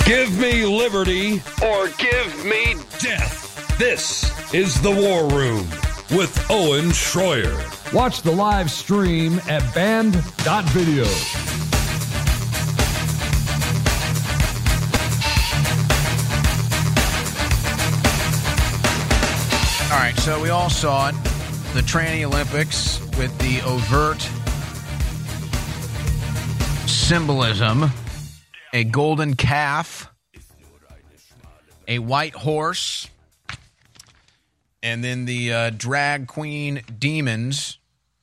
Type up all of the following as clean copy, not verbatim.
Give me liberty or give me death. This is The War Room with Owen Schroyer. Watch the live stream at band.video. All right, so we all saw it. The Tranny Olympics with the overt symbolism. A golden calf, a white horse, and then the drag queen demons.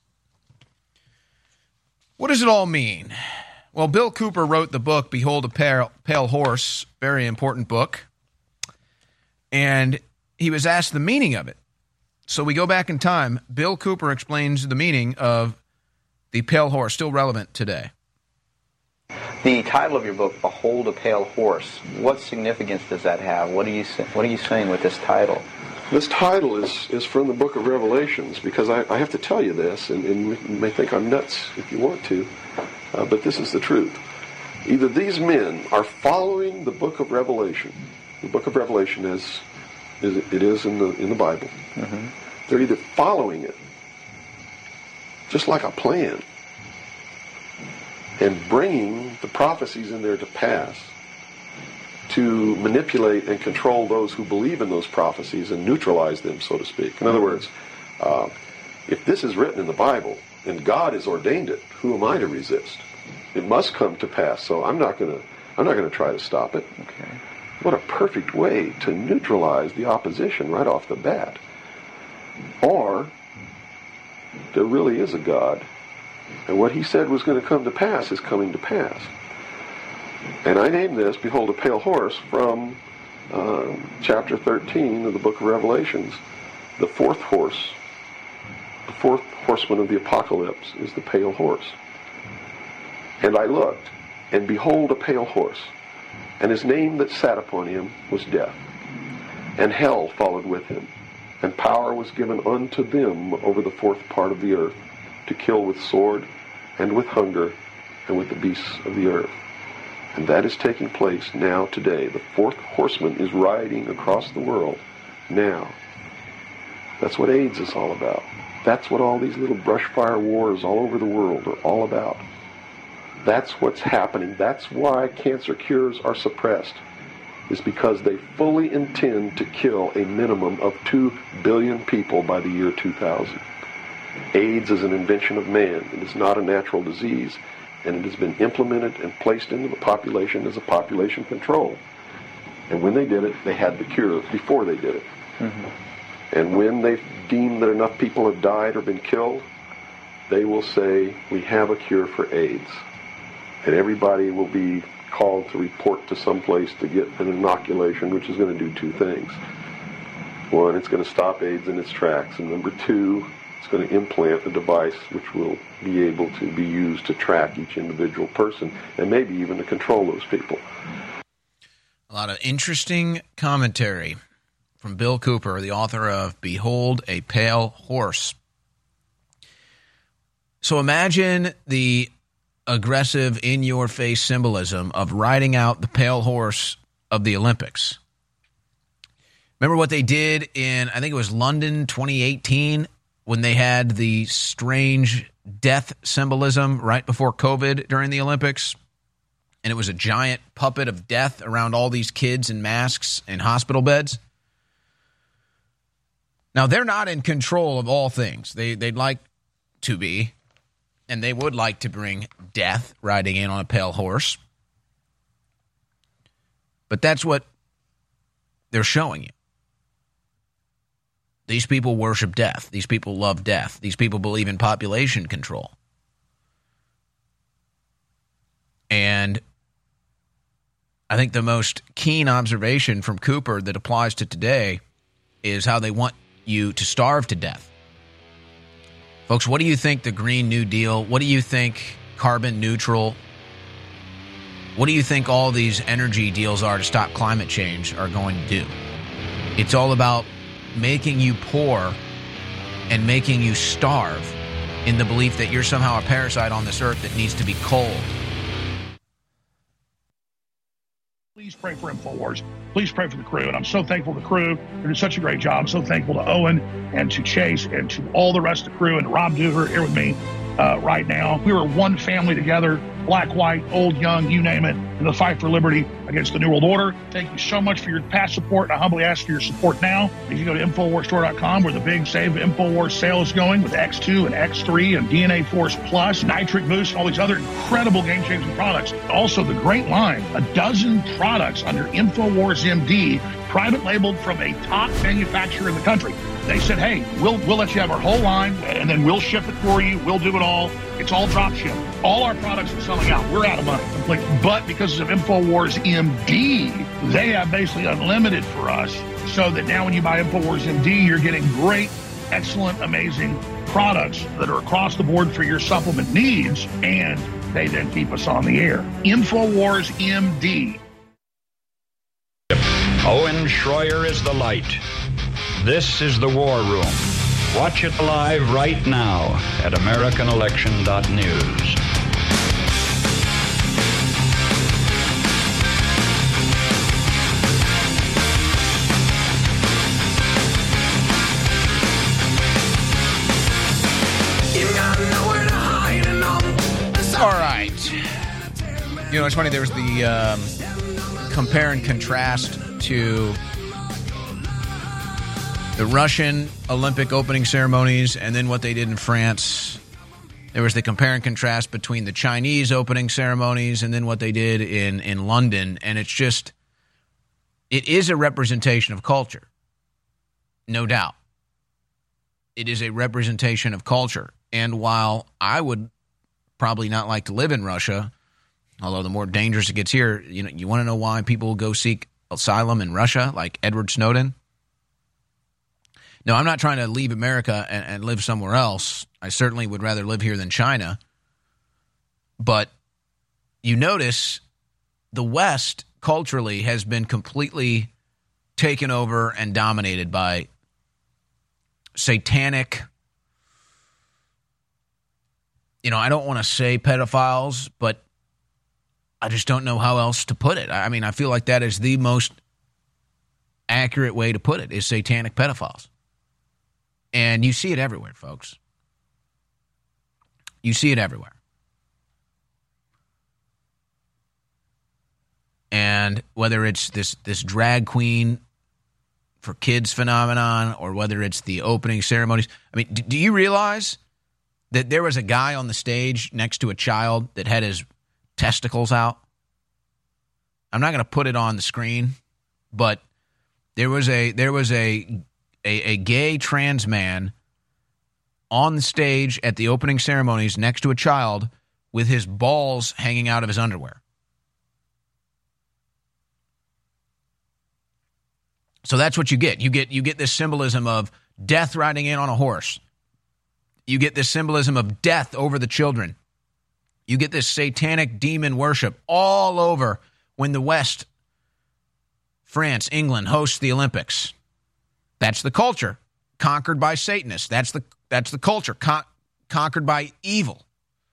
What does it all mean? Well, Bill Cooper wrote the book, Behold a Pale Horse, very important book. And he was asked the meaning of it. So we go back in time. Bill Cooper explains the meaning of the pale horse, still relevant today. The title of your book, Behold a Pale Horse, what significance does that have? What are you saying with this title? This title is from the book of Revelations, because I have to tell you this, and you may think I'm nuts if you want to, but this is the truth. Either these men are following the book of Revelation. The book of Revelation is it is in the Bible. Mm-hmm. They're either following it, just like a plan, and bringing the prophecies in there to pass to manipulate and control those who believe in those prophecies and neutralize them, so to speak. In other words, if this is written in the Bible and God has ordained it, who am I to resist? It must come to pass, so I'm not going to try to stop it. Okay. What a perfect way to neutralize the opposition right off the bat. Or there really is a God, and what he said was going to come to pass is coming to pass. And I named this, Behold a Pale Horse, from chapter 13 of the book of Revelations. The fourth horseman of the apocalypse is the pale horse. And I looked, and behold a pale horse, and his name that sat upon him was Death. And hell followed with him, and power was given unto them over the fourth part of the earth, to kill with sword, and with hunger, and with the beasts of the earth. And that is taking place now today. The fourth horseman is riding across the world now. That's what AIDS is all about. That's what all these little brush fire wars all over the world are all about. That's what's happening. That's why cancer cures are suppressed, is because they fully intend to kill a minimum of 2 billion people by the year 2000. AIDS is an invention of man. It is not a natural disease, and it has been implemented and placed into the population as a population control. And when they did it, they had the cure before they did it. Mm-hmm. And when they deem that enough people have died or been killed, they will say, we have a cure for AIDS. And everybody will be called to report to some place to get an inoculation, which is going to do two things. One, it's going to stop AIDS in its tracks. And number two, it's going to implant a device which will be able to be used to track each individual person and maybe even to control those people. A lot of interesting commentary from Bill Cooper, the author of Behold a Pale Horse. So imagine the aggressive, in-your-face symbolism of riding out the pale horse of the Olympics. Remember what they did in, I think it was London 2018, when they had the strange death symbolism right before COVID during the Olympics? And it was a giant puppet of death around all these kids in masks in hospital beds. Now, they're not in control of all things. They'd like to be, and they would like to bring death riding in on a pale horse. But that's what they're showing you. These people worship death. These people love death. These people believe in population control. And I think the most keen observation from Cooper that applies to today is how they want you to starve to death. Folks, what do you think the Green New Deal, what do you think carbon neutral, what do you think all these energy deals are to stop climate change are going to do? It's all about making you poor and making you starve in the belief that you're somehow a parasite on this earth that needs to be culled. Please pray for InfoWars. Please pray for the crew. And I'm so thankful to the crew. They're doing such a great job. I'm so thankful to Owen and to Chase and to all the rest of the crew and Rob Duver here with me right now. We were one family together, black, white, old, young, you name it, in the fight for liberty against the New World Order. Thank you so much for your past support. I humbly ask for your support now. If you go to InfoWarsStore.com, where the big Save InfoWars sale is going with X2 and X3 and DNA Force Plus, Nitric Boost, and all these other incredible game-changing products. Also, the great line, a dozen products under InfoWars MD, private labeled from a top manufacturer in the country. They said, hey, we'll let you have our whole line, and then we'll ship it for you. We'll do it all. It's all drop ship. All our products are selling out. We're out of money completely. But because of InfoWars MD, they have basically unlimited for us, so that now when you buy InfoWars MD, you're getting great, excellent, amazing products that are across the board for your supplement needs, and they then keep us on the air. InfoWars MD. Owen Schroyer is the light. This is the War Room. Watch it live right now at AmericanElection.news. All right. You know, it's funny, there was the compare and contrast to the Russian Olympic opening ceremonies and then what they did in France. There was the compare and contrast between the Chinese opening ceremonies and then what they did in London. And it's just, it is a representation of culture. No doubt. It is a representation of culture. And while I would probably not like to live in Russia, although the more dangerous it gets here, you know, you want to know why people go seek asylum in Russia, like Edward Snowden? No, I'm not trying to leave America and live somewhere else. I certainly would rather live here than China. But you notice the West culturally has been completely taken over and dominated by satanic, you know, I don't want to say pedophiles, but I just don't know how else to put it. I mean, I feel like that is the most accurate way to put it, is satanic pedophiles. And you see it everywhere, folks. You see it everywhere. And whether it's this drag queen for kids phenomenon or whether it's the opening ceremonies. I mean, do you realize that there was a guy on the stage next to a child that had his testicles out? I'm not going to put it on the screen, but there was a gay trans man on the stage at the opening ceremonies next to a child with his balls hanging out of his underwear. So that's what you get. You get this symbolism of death riding in on a horse. You get this symbolism of death over the children. You get this satanic demon worship all over when the West, France, England hosts the Olympics. That's the culture, conquered by Satanists. That's the culture, conquered by evil.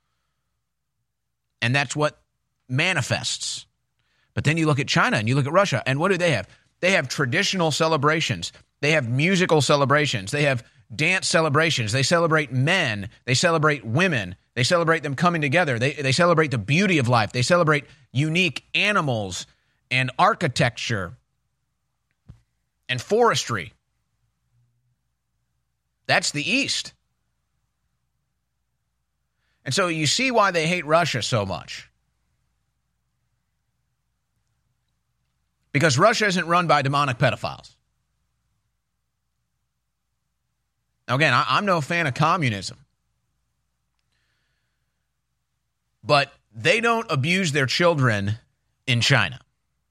And that's what manifests. But then you look at China and you look at Russia, and what do they have? They have traditional celebrations. They have musical celebrations. They have dance celebrations. They celebrate men. They celebrate women. They celebrate them coming together. They celebrate the beauty of life. They celebrate unique animals and architecture and forestry. That's the East. And so you see why they hate Russia so much. Because Russia isn't run by demonic pedophiles. Now, again, I'm no fan of communism. But they don't abuse their children in China.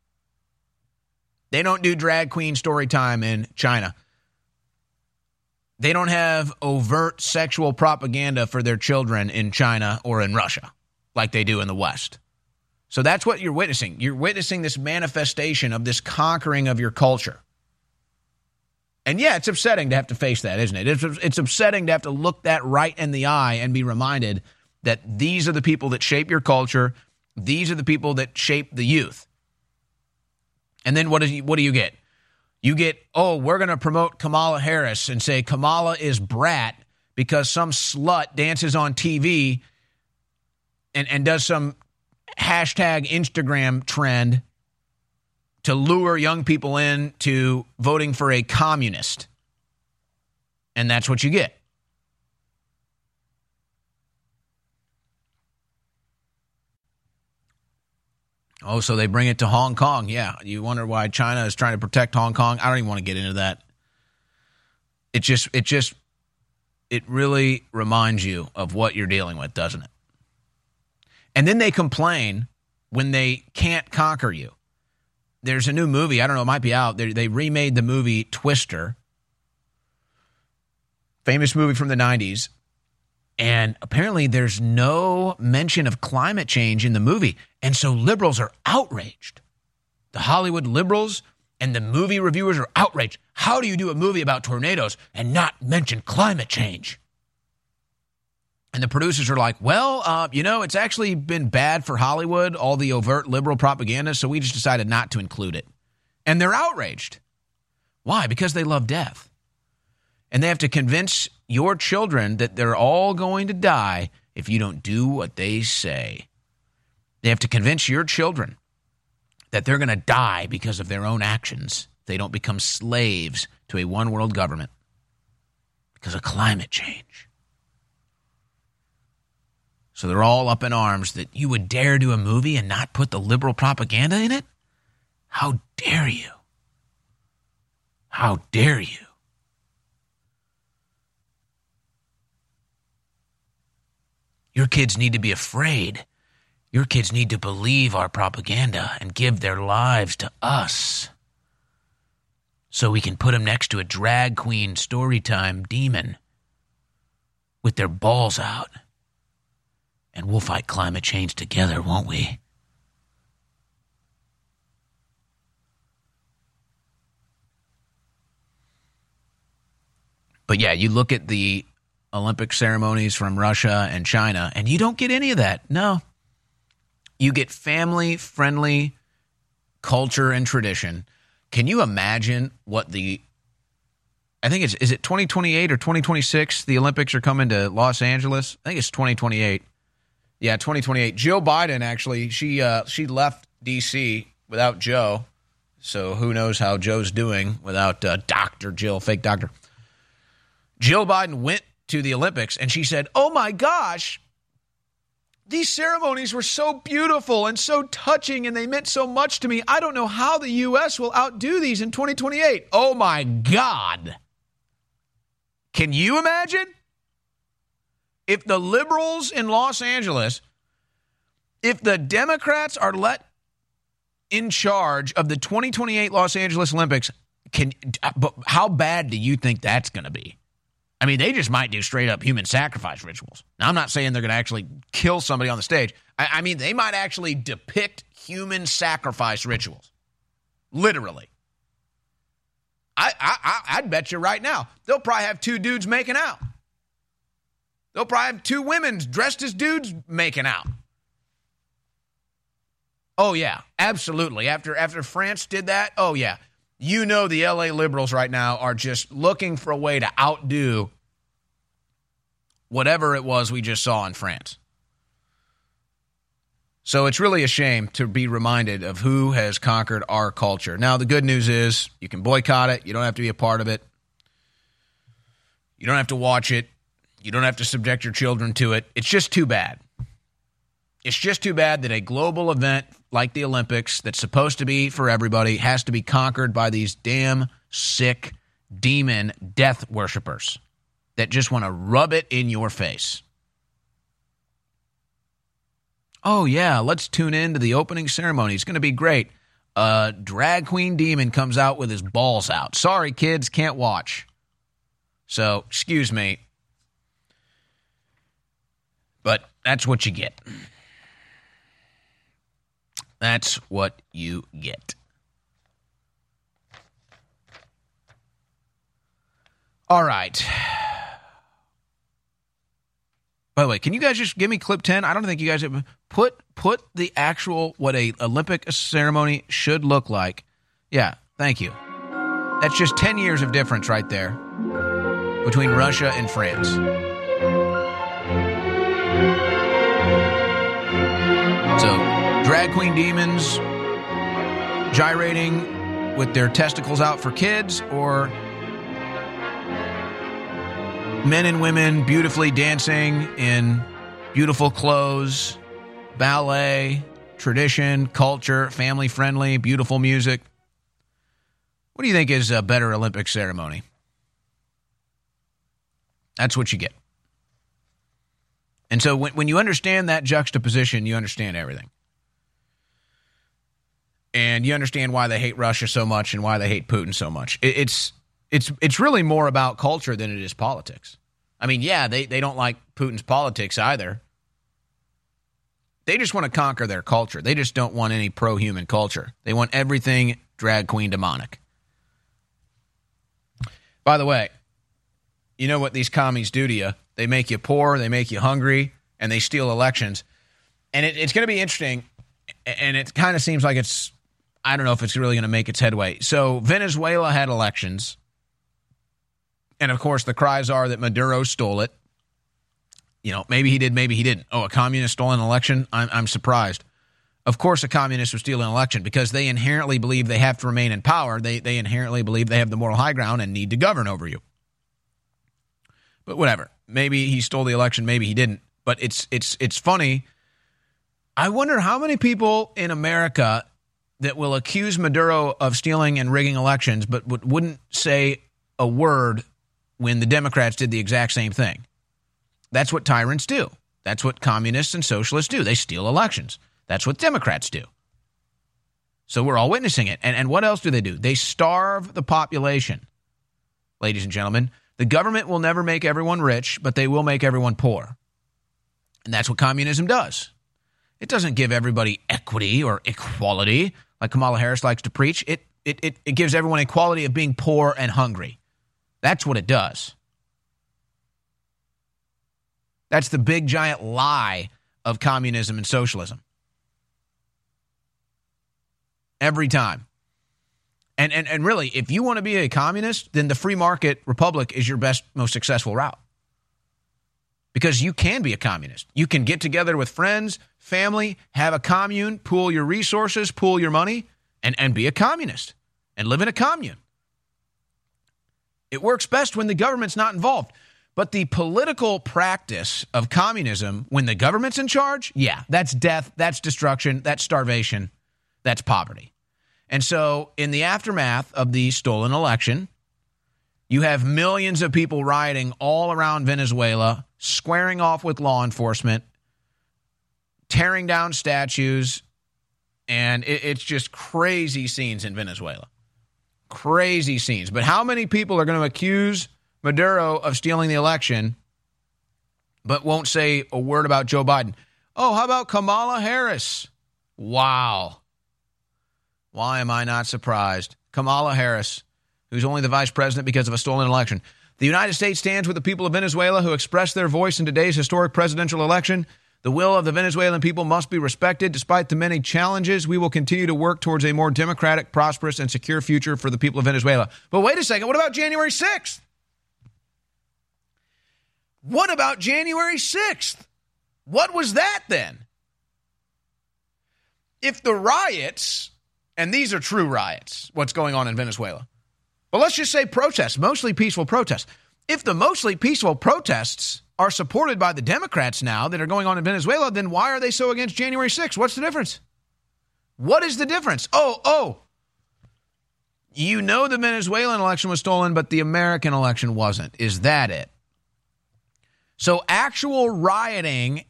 They don't do drag queen story time in China. They don't have overt sexual propaganda for their children in China or in Russia like they do in the West. So that's what you're witnessing. You're witnessing this manifestation of this conquering of your culture. And yeah, it's upsetting to have to face that, isn't it? It's upsetting to have to look that right in the eye and be reminded that these are the people that shape your culture. These are the people that shape the youth. And then what do you get? You get, we're going to promote Kamala Harris and say Kamala is brat because some slut dances on TV and does some hashtag Instagram trend to lure young people into voting for a communist. And that's what you get. Oh, so they bring it to Hong Kong. Yeah, you wonder why China is trying to protect Hong Kong. I don't even want to get into that. It really reminds you of what you're dealing with, doesn't it? And then they complain when they can't conquer you. There's a new movie. I don't know. It might be out. They remade the movie Twister. Famous movie from the 90s. And apparently there's no mention of climate change in the movie. And so liberals are outraged. The Hollywood liberals and the movie reviewers are outraged. How do you do a movie about tornadoes and not mention climate change? And the producers are like, well, it's actually been bad for Hollywood, all the overt liberal propaganda, so we just decided not to include it. And they're outraged. Why? Because they love death. And they have to convince your children that they're all going to die if you don't do what they say. They have to convince your children that they're going to die because of their own actions. They don't become slaves to a one-world government because of climate change. So they're all up in arms that you would dare do a movie and not put the liberal propaganda in it? How dare you? How dare you? Your kids need to be afraid. Your kids need to believe our propaganda and give their lives to us so we can put them next to a drag queen storytime demon with their balls out. And we'll fight climate change together, won't we? But yeah, you look at the Olympic ceremonies from Russia and China, and you don't get any of that. No. You get family-friendly culture and tradition. Can you imagine what I think is it 2028 or 2026? The Olympics are coming to Los Angeles. I think it's 2028. Yeah, 2028. Jill Biden, actually, she left D.C. without Joe. So who knows how Joe's doing without Dr. Jill, fake doctor. Jill Biden went to the Olympics, and she said, oh, my gosh, these ceremonies were so beautiful and so touching, and they meant so much to me. I don't know how the U.S. will outdo these in 2028. Oh, my God. Can you imagine? If the liberals in Los Angeles, if the Democrats are let in charge of the 2028 Los Angeles Olympics, how bad do you think that's going to be? I mean, they just might do straight up human sacrifice rituals. Now, I'm not saying they're going to actually kill somebody on the stage. I mean, they might actually depict human sacrifice rituals. Literally. I'd bet you right now, they'll probably have two dudes making out. They'll probably have two women dressed as dudes making out. Oh, yeah, absolutely. After France did that, oh, yeah. You know the L.A. liberals right now are just looking for a way to outdo whatever it was we just saw in France. So it's really a shame to be reminded of who has conquered our culture. Now, the good news is you can boycott it. You don't have to be a part of it. You don't have to watch it. You don't have to subject your children to it. It's just too bad. It's just too bad that a global event like the Olympics that's supposed to be for everybody has to be conquered by these damn sick demon death worshipers that just want to rub it in your face. Oh, yeah, let's tune in to the opening ceremony. It's going to be great. A drag queen demon comes out with his balls out. Sorry, kids, can't watch. So, excuse me. But that's what you get. That's what you get. All right. By the way, can you guys just give me clip 10? I don't think you guys have put the actual what a Olympic ceremony should look like Yeah, thank you. That's just 10 years of difference right there between Russia and France. So, drag queen demons gyrating with their testicles out for kids, or men and women beautifully dancing in beautiful clothes, ballet, tradition, culture, family-friendly, beautiful music. What do you think is a better Olympic ceremony? That's what you get. And so when you understand that juxtaposition, you understand everything. And you understand why they hate Russia so much and why they hate Putin so much. It's really more about culture than it is politics. I mean, yeah, they don't like Putin's politics either. They just want to conquer their culture. They just don't want any pro-human culture. They want everything drag queen demonic. By the way, you know what these commies do to you? They make you poor, they make you hungry, and they steal elections. And it's going to be interesting, and it kind of seems like I don't know if it's really going to make its headway. So Venezuela had elections, and of course the cries are that Maduro stole it. You know, maybe he did, maybe he didn't. Oh, a communist stole an election? I'm surprised. Of course a communist would steal an election because they inherently believe they have to remain in power. They inherently believe they have the moral high ground and need to govern over you. But whatever. Maybe he stole the election, maybe he didn't. But it's funny. I wonder how many people in America that will accuse Maduro of stealing and rigging elections but wouldn't say a word when the Democrats did the exact same thing. That's what tyrants do. That's what communists and socialists do. They steal elections. That's what Democrats do. So we're all witnessing it. And what else do? They starve the population. Ladies and gentlemen, the government will never make everyone rich, but they will make everyone poor. And that's what communism does. It doesn't give everybody equity or equality like Kamala Harris likes to preach. It gives everyone equality of being poor and hungry. That's what it does. That's the big giant lie of communism and socialism. Every time. And really, if you want to be a communist, then the free market republic is your best, most successful route. Because you can be a communist. You can get together with friends, family, have a commune, pool your resources, pool your money, and be a communist and live in a commune. It works best when the government's not involved. But the political practice of communism, when the government's in charge, yeah, that's death, that's destruction, that's starvation, that's poverty. And so in the aftermath of the stolen election, you have millions of people rioting all around Venezuela, squaring off with law enforcement, tearing down statues, and it's just crazy scenes in Venezuela. Crazy scenes. But how many people are going to accuse Maduro of stealing the election, but won't say a word about Joe Biden? Oh, how about Kamala Harris? Wow. Why am I not surprised? Kamala Harris, who's only the vice president because of a stolen election. The United States stands with the people of Venezuela who expressed their voice in today's historic presidential election. The will of the Venezuelan people must be respected. Despite the many challenges, we will continue to work towards a more democratic, prosperous, and secure future for the people of Venezuela. But wait a second, what about January 6th? What about January 6th? What was that then? If the riots, and these are true riots, what's going on in Venezuela, but let's just say protests, mostly peaceful protests. If the mostly peaceful protests are supported by the Democrats now that are going on in Venezuela, then why are they so against January 6th? What's the difference? What is the difference? You know the Venezuelan election was stolen, but the American election wasn't. Is that it? So actual rioting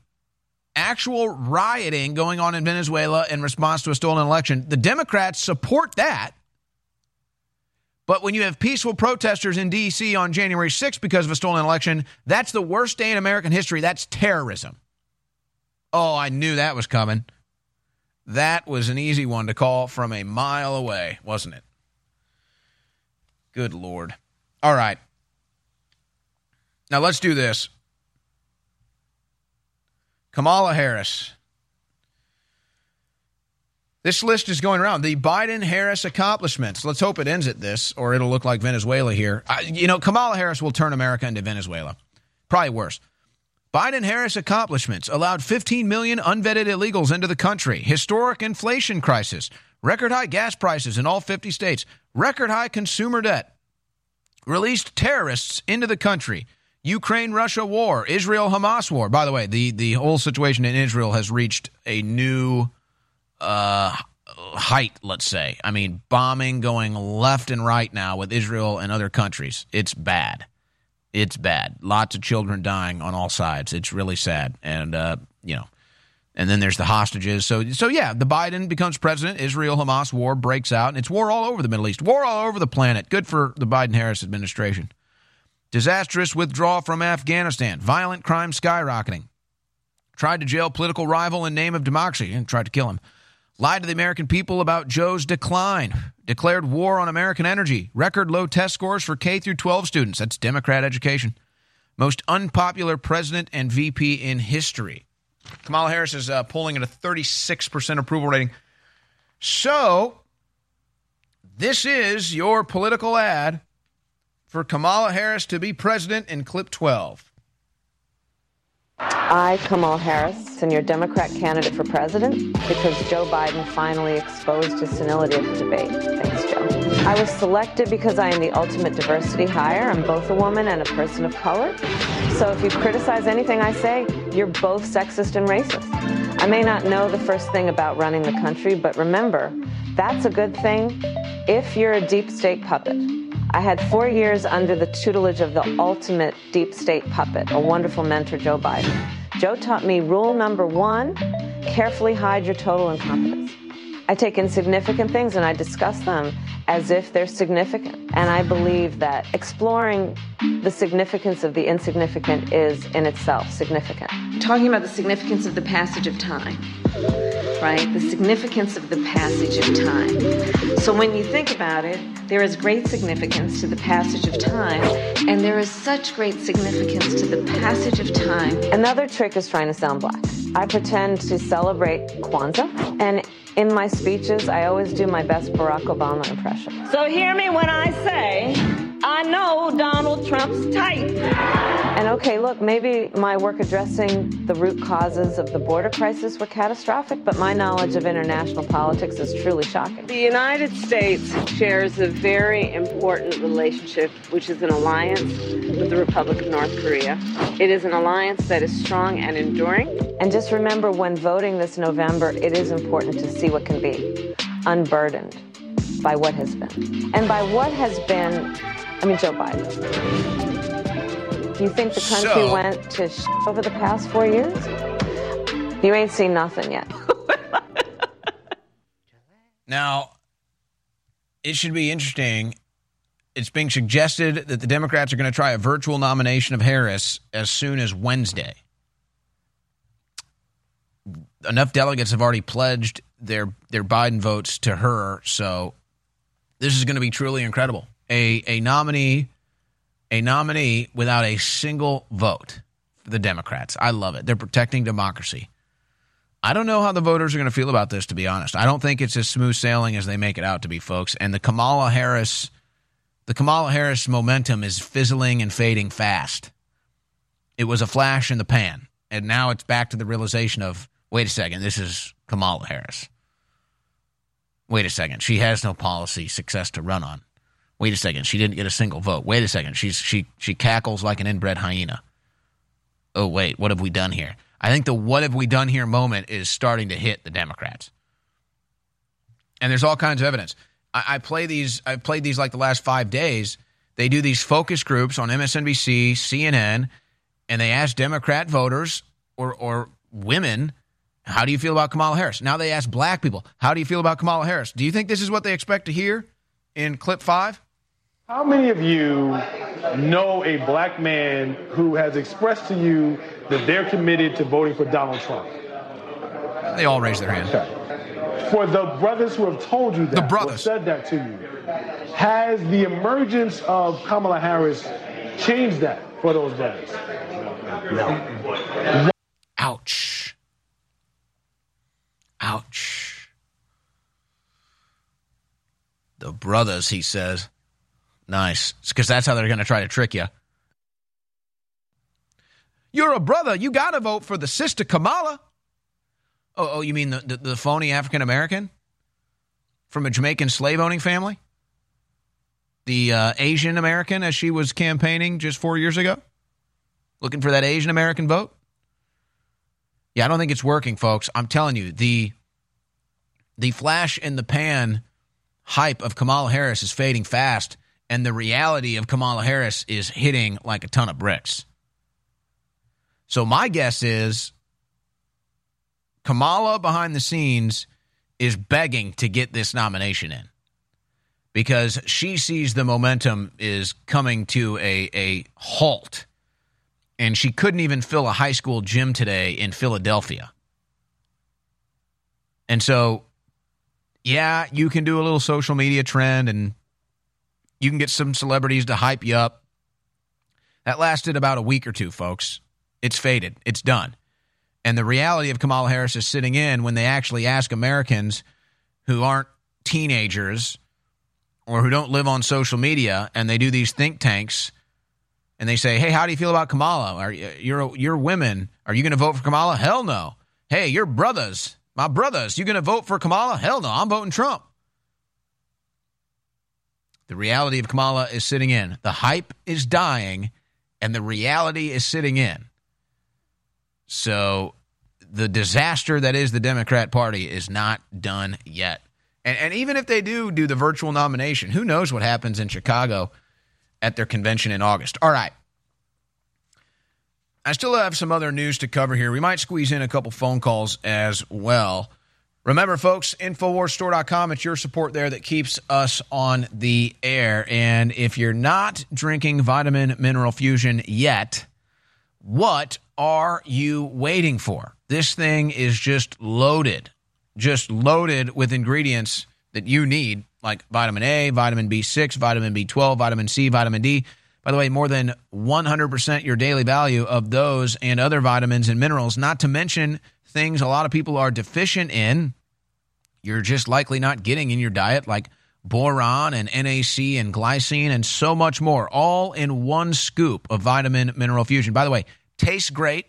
going on in Venezuela in response to a stolen election, the Democrats support that. But when you have peaceful protesters in D.C. on January 6th because of a stolen election, that's the worst day in American history. That's terrorism. Oh, I knew that was coming. That was an easy one to call from a mile away, wasn't it? Good Lord. All right. Now let's do this. Kamala Harris. This list is going around. The Biden-Harris accomplishments. Let's hope it ends at this, or it'll look like Venezuela here. Kamala Harris will turn America into Venezuela. Probably worse. Biden-Harris accomplishments allowed 15 million unvetted illegals into the country. Historic inflation crisis. Record high gas prices in all 50 states. Record high consumer debt. Released terrorists into the country. Ukraine-Russia war. Israel-Hamas war. By the way, the whole situation in Israel has reached a new height, let's say. I mean, bombing going left and right now with Israel and other countries. It's bad. It's bad. Lots of children dying on all sides. It's really sad. And, and then there's the hostages. So yeah, the Biden becomes president. Israel-Hamas war breaks out. And it's war all over the Middle East. War all over the planet. Good for the Biden-Harris administration. Disastrous withdrawal from Afghanistan. Violent crime skyrocketing. Tried to jail political rival in name of democracy and tried to kill him. Lied to the American people about Joe's decline. Declared war on American energy. Record low test scores for K through 12 students. That's Democrat education. Most unpopular president and VP in history. Kamala Harris is polling at a 36% approval rating. So, this is your political ad for Kamala Harris to be president in clip 12. I, Kamala Harris, am your Democrat candidate for president because Joe Biden finally exposed his senility at the debate. Thanks, Joe. I was selected because I am the ultimate diversity hire. I'm both a woman and a person of color. So if you criticize anything I say, you're both sexist and racist. I may not know the first thing about running the country, but remember, that's a good thing if you're a deep state puppet. I had 4 years under the tutelage of the ultimate deep state puppet, a wonderful mentor, Joe Biden. Joe taught me rule number 1, carefully hide your total incompetence. I take insignificant things and I discuss them as if they're significant. And I believe that exploring the significance of the insignificant is in itself significant. Talking about the significance of the passage of time, right? The significance of the passage of time. So when you think about it, there is great significance to the passage of time, and there is such great significance to the passage of time. Another trick is trying to sound black. I pretend to celebrate Kwanzaa, and in my speeches, I always do my best Barack Obama impression. So hear me when I say, I know Donald Trump's type. And okay, look, maybe my work addressing the root causes of the border crisis were catastrophic, but my knowledge of international politics is truly shocking. The United States shares a very important relationship, which is an alliance with the Republic of North Korea. It is an alliance that is strong and enduring. And just remember, when voting this November, it is important to see what can be unburdened by what has been. And by what has been, I mean, Joe Biden. You think the country went to over the past 4 years? You ain't seen nothing yet. Now, it should be interesting. It's being suggested that the Democrats are going to try a virtual nomination of Harris as soon as Wednesday. Enough delegates have already pledged their Biden votes to her, so this is going to be truly incredible. A nominee without a single vote for the Democrats. I love it. They're protecting democracy. I don't know how the voters are going to feel about this, to be honest. I don't think it's as smooth sailing as they make it out to be, folks. And the Kamala Harris momentum is fizzling and fading fast. It was a flash in the pan, and now it's back to the realization of, wait a second, this is Kamala Harris. Wait a second, she has no policy success to run on. Wait a second, she didn't get a single vote. Wait a second, she cackles like an inbred hyena. Oh, wait, what have we done here? I think the what have we done here moment is starting to hit the Democrats. And there's all kinds of evidence. I played these like the last 5 days. They do these focus groups on MSNBC, CNN, and they ask Democrat voters or women, how do you feel about Kamala Harris? Now they ask black people, how do you feel about Kamala Harris? Do you think this is what they expect to hear in clip 5? How many of you know a black man who has expressed to you that they're committed to voting for Donald Trump? They all raise their hand. Okay. For the brothers who have told you that, or said that to you, has the emergence of Kamala Harris changed that for those brothers? No. Ouch. Ouch. The brothers, he says. Nice. It's because that's how they're going to try to trick you. You're a brother. You got to vote for the sister Kamala. Oh, you mean the phony African-American from a Jamaican slave-owning family? The Asian-American, as she was campaigning just 4 years ago? Looking for that Asian-American vote? Yeah, I don't think it's working, folks. I'm telling you, the flash-in-the-pan hype of Kamala Harris is fading fast, and the reality of Kamala Harris is hitting like a ton of bricks. So my guess is Kamala behind the scenes is begging to get this nomination in because she sees the momentum is coming to a halt, and she couldn't even fill a high school gym today in Philadelphia. And so, yeah, you can do a little social media trend and you can get some celebrities to hype you up. That lasted about a week or two, folks. It's faded. It's done. And the reality of Kamala Harris is sitting in when they actually ask Americans who aren't teenagers or who don't live on social media, and they do these think tanks, and they say, hey, how do you feel about Kamala? You're women. Are you going to vote for Kamala? Hell no. Hey, you're brothers. My brothers. You going to vote for Kamala? Hell no. I'm voting Trump. The reality of Kamala is sitting in. The hype is dying, and the reality is sitting in. So the disaster that is the Democrat Party is not done yet. And even if they do the virtual nomination, who knows what happens in Chicago at their convention in August. All right. I still have some other news to cover here. We might squeeze in a couple phone calls as well. Remember, folks, InfoWarsStore.com. It's your support there that keeps us on the air. And if you're not drinking Vitamin Mineral Fusion yet, what are you waiting for? This thing is just loaded with ingredients that you need, like vitamin A, vitamin B6, vitamin B12, vitamin C, vitamin D. By the way, more than 100% your daily value of those and other vitamins and minerals, not to mention things a lot of people are deficient in. You're just likely not getting in your diet, like boron and NAC and glycine and so much more, all in one scoop of Vitamin Mineral Fusion. By the way, tastes great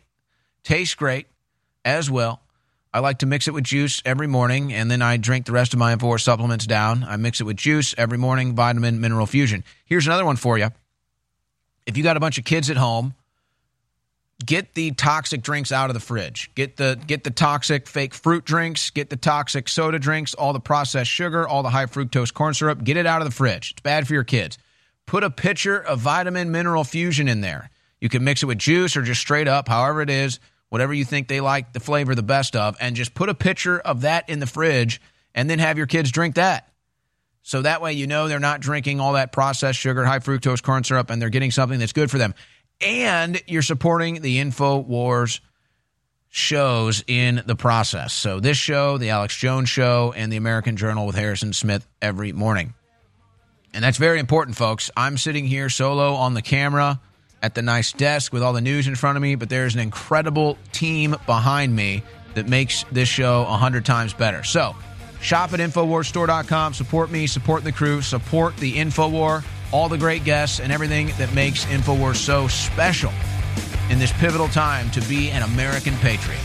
as well. I like to mix it with juice every morning, and then I drink the rest of my InfoWars supplements down. I mix it with juice every morning, Vitamin Mineral Fusion. Here's another one for you. If you got a bunch of kids at home, get the toxic drinks out of the fridge. Get the toxic fake fruit drinks. Get the toxic soda drinks, all the processed sugar, all the high fructose corn syrup. Get it out of the fridge. It's bad for your kids. Put a pitcher of Vitamin Mineral Fusion in there. You can mix it with juice or just straight up, however it is, whatever you think they like the flavor the best of, and just put a pitcher of that in the fridge and then have your kids drink that. So that way you know they're not drinking all that processed sugar, high fructose corn syrup, and they're getting something that's good for them. And you're supporting the InfoWars shows in the process. So this show, the Alex Jones Show, and the American Journal with Harrison Smith every morning. And that's very important, folks. I'm sitting here solo on the camera at the nice desk with all the news in front of me, but there's an incredible team behind me that makes this show 100 times better. So shop at InfoWarsStore.com. Support me, support the crew, support the InfoWar, all the great guests, and everything that makes InfoWars so special in this pivotal time to be an American patriot.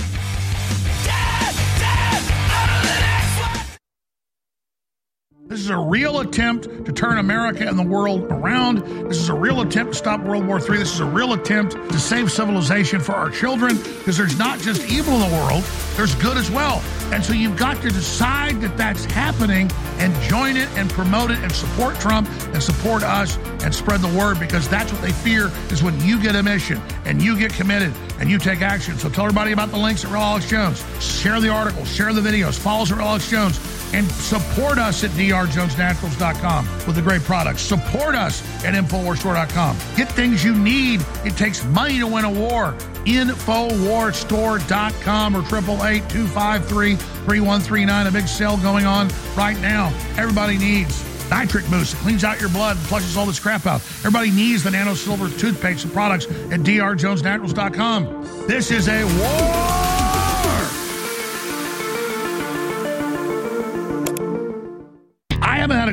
This is a real attempt to turn America and the world around. This is a real attempt to stop World War III. This is a real attempt to save civilization for our children, because there's not just evil in the world, there's good as well. And so you've got to decide that that's happening and join it and promote it and support Trump and support us and spread the word, because that's what they fear, is when you get a mission and you get committed and you take action. So tell everybody about the links at Real Alex Jones. Share the articles, share the videos, follow us at Real Alex Jones, and support us at drjonesnaturals.com with the great products. Support us at InfoWarsStore.com. Get things you need. It takes money to win a war. InfoWarsStore.com or 888-253-3139. A big sale going on right now. Everybody needs Nitric Mousse. It cleans out your blood and flushes all this crap out. Everybody needs the Nano Silver toothpaste and products at drjonesnaturals.com. This is a war! I haven't had a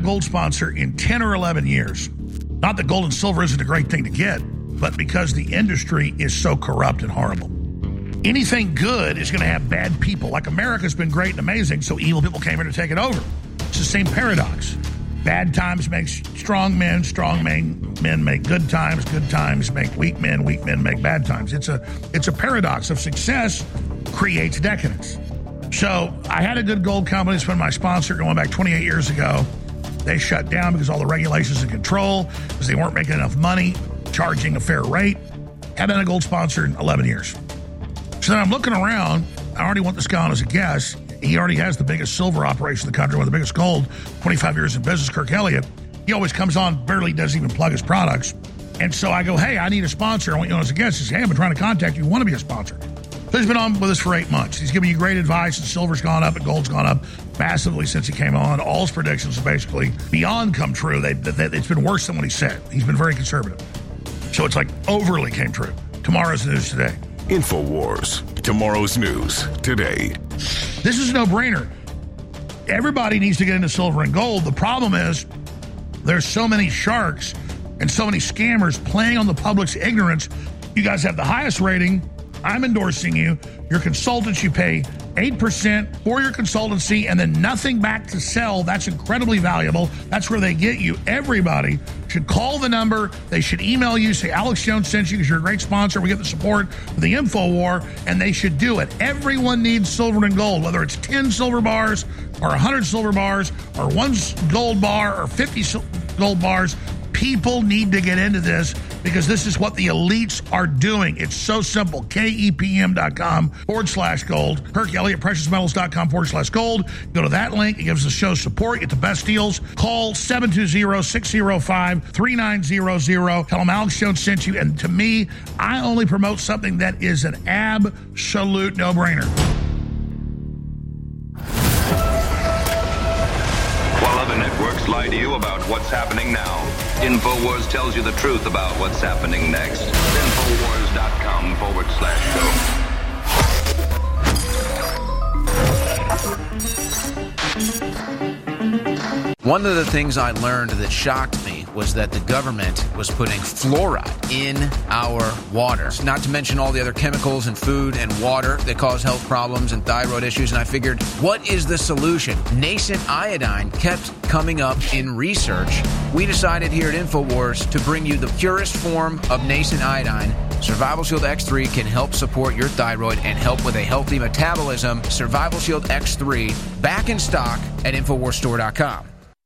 a gold sponsor in 10 or 11 years. Not that gold and silver isn't a great thing to get, but because the industry is so corrupt and horrible. Anything good is going to have bad people. Like America's been great and amazing, so evil people came here to take it over. It's the same paradox. Bad times make strong men make good times make weak men make bad times. It's a paradox of success creates decadence. So I had a good gold company. It's been my sponsor going back 28 years ago. They shut down because all the regulations and control, because they weren't making enough money, charging a fair rate. Haven't had a gold sponsor in 11 years. So then I'm looking around. I already want this guy on as a guest. He already has the biggest silver operation in the country, one of the biggest gold, 25 years in business, Kirk Elliott. He always comes on, barely doesn't even plug his products. And so I go, hey, I need a sponsor. I want you on as a guest. He says, hey, I've been trying to contact you. Want to be a sponsor? So he's been on with us for 8 months. He's giving you great advice, and silver's gone up and gold's gone up massively since he came on. All his predictions are basically beyond come true. It's been worse than what he said. He's been very conservative. So it's like overly came true. Tomorrow's news today. InfoWars. Tomorrow's news today. This is a no-brainer. Everybody needs to get into silver and gold. The problem is there's so many sharks and so many scammers playing on the public's ignorance. You guys have the highest rating. I'm endorsing you. Your consultants, you pay 8% for your consultancy and then nothing back to sell. That's incredibly valuable. That's where they get you. Everybody should call the number. They should email you, say Alex Jones sent you because you're a great sponsor. We get the support for the InfoWar, and they should do it. Everyone needs silver and gold, whether it's 10 silver bars or 100 silver bars or 1 gold bar or 50 gold bars. People need to get into this because this is what the elites are doing. It's so simple. KEPM.com/gold. Kirk Elliott, preciousmetals.com/gold. Go to that link. It gives the show support. Get the best deals. Call 720-605-3900. Tell them Alex Jones sent you. And to me, I only promote something that is an absolute no-brainer. While other networks lie to you about what's happening now, InfoWars tells you the truth about what's happening next. InfoWars.com/go. One of the things I learned that shocked me was that the government was putting fluoride in our water. Not to mention all the other chemicals in food and water that cause health problems and thyroid issues. And I figured, what is the solution? Nascent iodine kept coming up in research. We decided here at InfoWars to bring you the purest form of nascent iodine. Survival Shield X3 can help support your thyroid and help with a healthy metabolism. Survival Shield X3, back in stock at InfoWarsStore.com.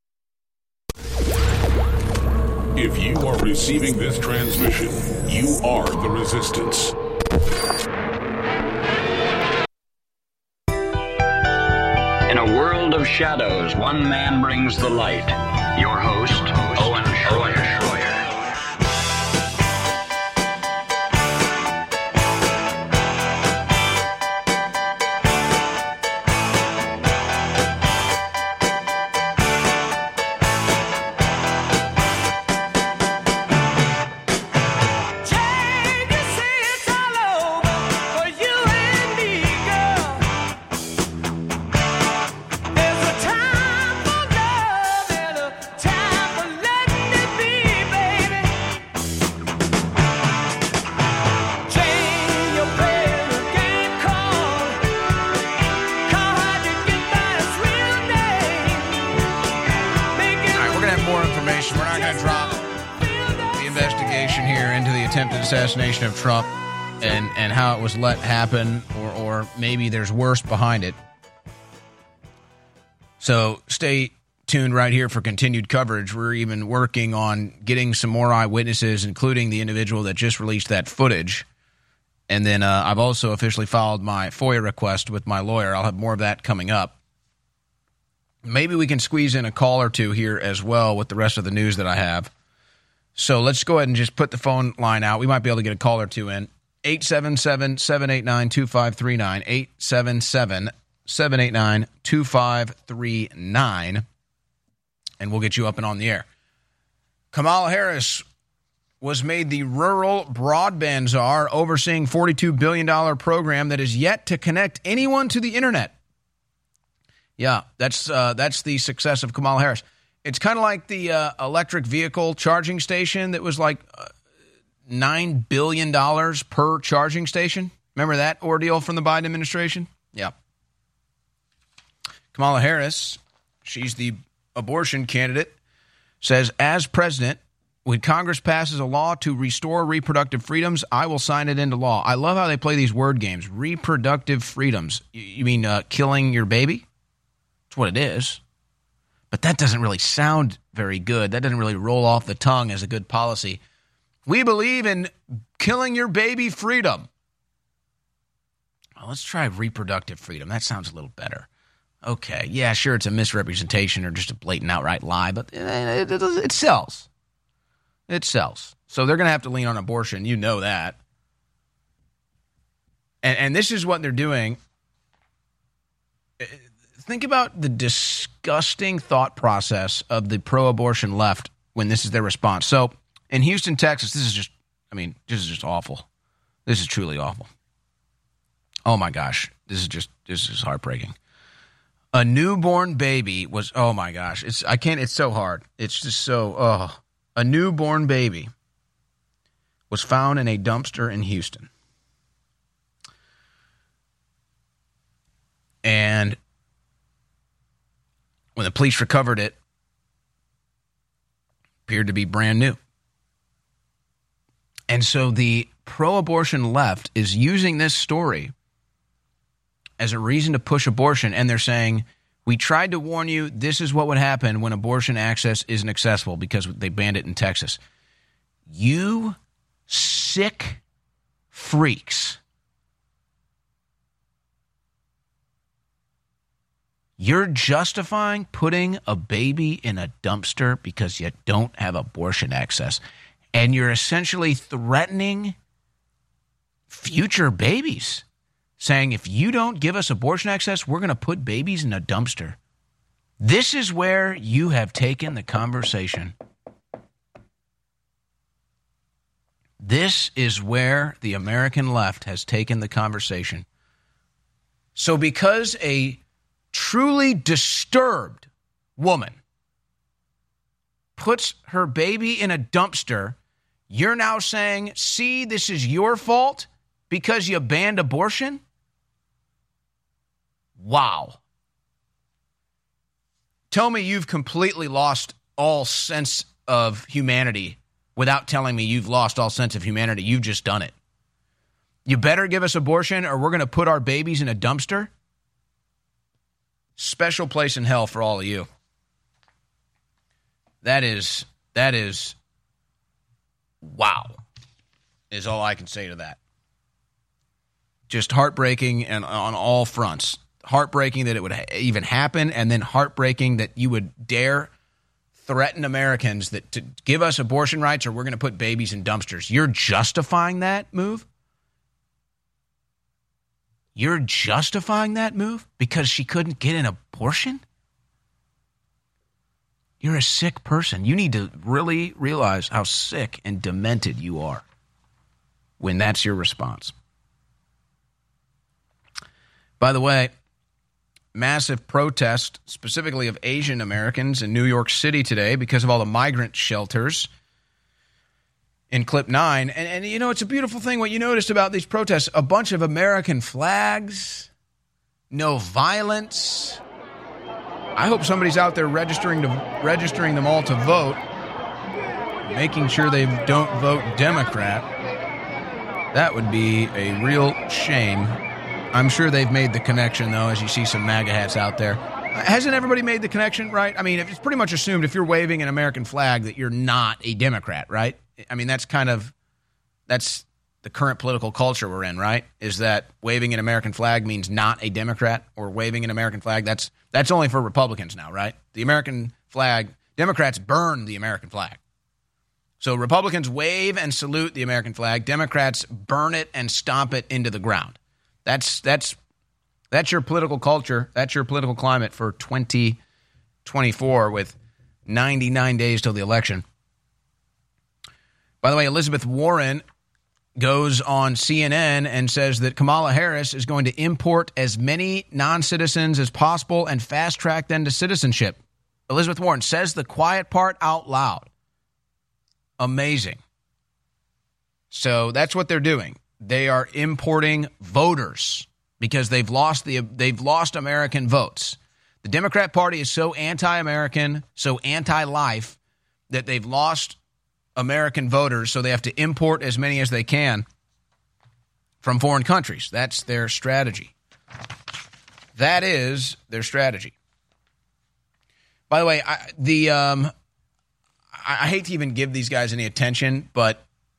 If you are receiving this transmission, you are the Resistance. In a world of shadows, one man brings the light. Your host, Owen Schroyer. Assassination of Trump and how it was let happen, or maybe there's worse behind it. So stay tuned right here for continued coverage. We're even working on getting some more eyewitnesses, including the individual that just released that footage. And then I've also officially filed my FOIA request with my lawyer. I'll have more of that coming up. Maybe we can squeeze in a call or two here as well with the rest of the news that I have. So let's go ahead and just put the phone line out. We might be able to get a call or two in. 877-789-2539. 877-789-2539. And we'll get you up and on the air. Kamala Harris was made the rural broadband czar, overseeing $42 billion program that is yet to connect anyone to the internet. Yeah, that's the success of Kamala Harris. It's kind of like the electric vehicle charging station that was like $9 billion per charging station. Remember that ordeal from the Biden administration? Yeah. Kamala Harris, she's the abortion candidate, says, as president, when Congress passes a law to restore reproductive freedoms, I will sign it into law. I love how they play these word games. Reproductive freedoms. You mean killing your baby? That's what it is. But that doesn't really sound very good. That doesn't really roll off the tongue as a good policy. We believe in killing your baby freedom. Well, let's try reproductive freedom. That sounds a little better. Okay, yeah, sure, it's a misrepresentation or just a blatant outright lie, but it sells. It sells. So they're going to have to lean on abortion. You know that. And this is what they're doing. Think about the disgusting thought process of the pro-abortion left when this is their response. So in Houston, Texas, this is just awful. This is truly awful. Oh my gosh, this is heartbreaking. A newborn baby was, oh my gosh, it's so hard. It's just so, a newborn baby was found in a dumpster in Houston. And when the police recovered it, appeared to be brand new. And so the pro-abortion left is using this story as a reason to push abortion, and they're saying, we tried to warn you, this is what would happen when abortion access isn't accessible because they banned it in Texas. You sick freaks. You're justifying putting a baby in a dumpster because you don't have abortion access, and you're essentially threatening future babies. Saying, if you don't give us abortion access, we're going to put babies in a dumpster. This is where you have taken the conversation. This is where the American left has taken the conversation. So because a truly disturbed woman puts her baby in a dumpster, you're now saying, see, this is your fault because you banned abortion? Wow. Tell me you've completely lost all sense of humanity without telling me you've lost all sense of humanity. You've just done it. You better give us abortion or we're going to put our babies in a dumpster. Special place in hell for all of you. That is wow, is all I can say to that. Just heartbreaking and on all fronts. Heartbreaking that it would even happen, and then heartbreaking that you would dare threaten Americans that to give us abortion rights or we're going to put babies in dumpsters. You're justifying that move? You're justifying that move because she couldn't get an abortion? You're a sick person. You need to really realize how sick and demented you are when that's your response. By the way, massive protest, specifically of Asian Americans in New York City today because of all the migrant shelters in clip 9. And you know, it's a beautiful thing what you noticed about these protests. A bunch of American flags, no violence. I hope somebody's out there registering them all to vote, making sure they don't vote Democrat. That would be a real shame. I'm sure they've made the connection, though, as you see some MAGA hats out there. Hasn't everybody made the connection, right? I mean, it's pretty much assumed if you're waving an American flag that you're not a Democrat, right? I mean, that's the current political culture we're in, right? Is that waving an American flag means not a Democrat, or waving an American flag, that's only for Republicans now, right? The American flag, Democrats burn the American flag. So Republicans wave and salute the American flag. Democrats burn it and stomp it into the ground. That's your political culture. That's your political climate for 2024 with 99 days till the election. By the way, Elizabeth Warren goes on CNN and says that Kamala Harris is going to import as many non-citizens as possible and fast-track them to citizenship. Elizabeth Warren says the quiet part out loud. Amazing. So that's what they're doing. They are importing voters because they've lost American votes. The Democrat Party is so anti-American, so anti-life, that they've lost American voters, so they have to import as many as they can from foreign countries. That's their strategy. That is their strategy. By the way, I hate to even give these guys any attention, but